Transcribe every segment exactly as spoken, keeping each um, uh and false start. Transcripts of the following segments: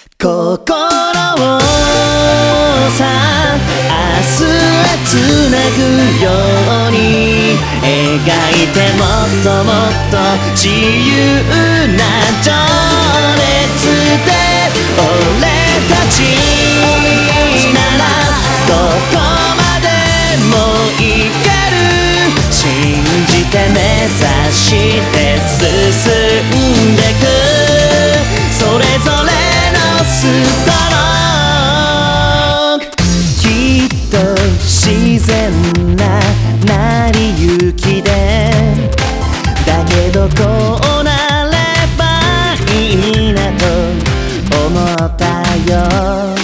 心をさ明日へつなぐように描いてもっともっと自由な情熱で俺たちならどこまでもいける信じて目指して進んでくそれぞれストロークきっと自然な成り行きでだけどこうなればいいなと思ったよ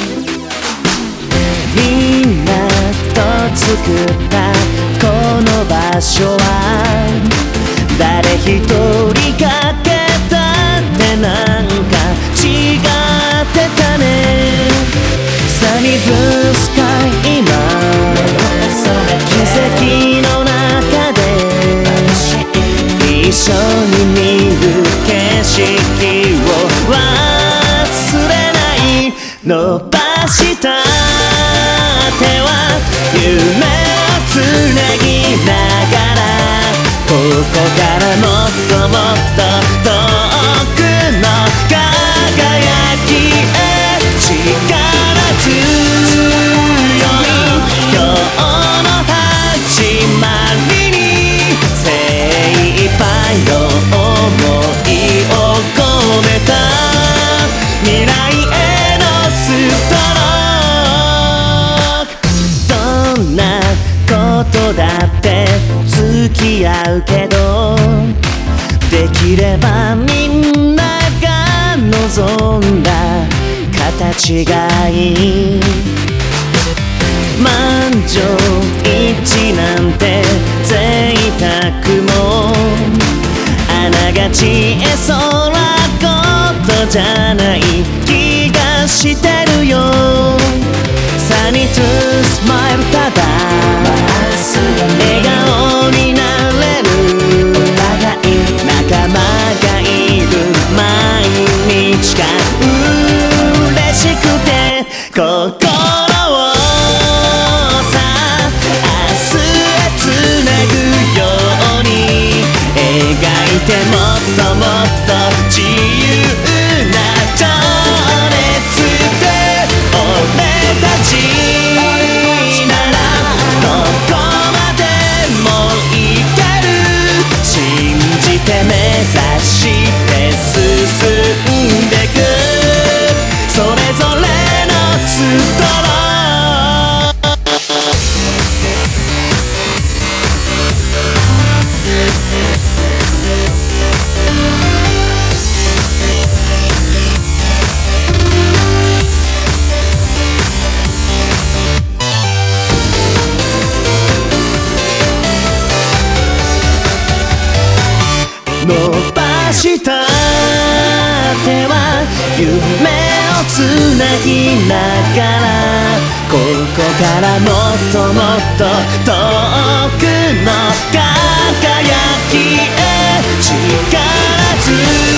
みんなと作ったこの場所は誰一人かけたってなんか違ってたねサニーブルースカイ今奇跡の中で一緒に見る景色を忘れない伸ばした手は夢をつなぎながらここからもっともっと遠くの輝きへ力強い今日の始まりに精一杯の想いを込めた未来へのストロークどんなことだって付き合うけどできればみんなが望んだ形がいい満場一致なんて贅沢もあながちえそうなことじゃない気がしてるよサニートゥースマイルただ笑顔になれる仲間がいる毎日が嬉しくて心をさ明日へつなぐように描いてもっともっと自由な情熱で俺たちならどこまでもいける信じて目指して進んでくそれぞれのストローク伸ばした手は夢をつなぎながらここからもっともっと遠くの輝きへ力強い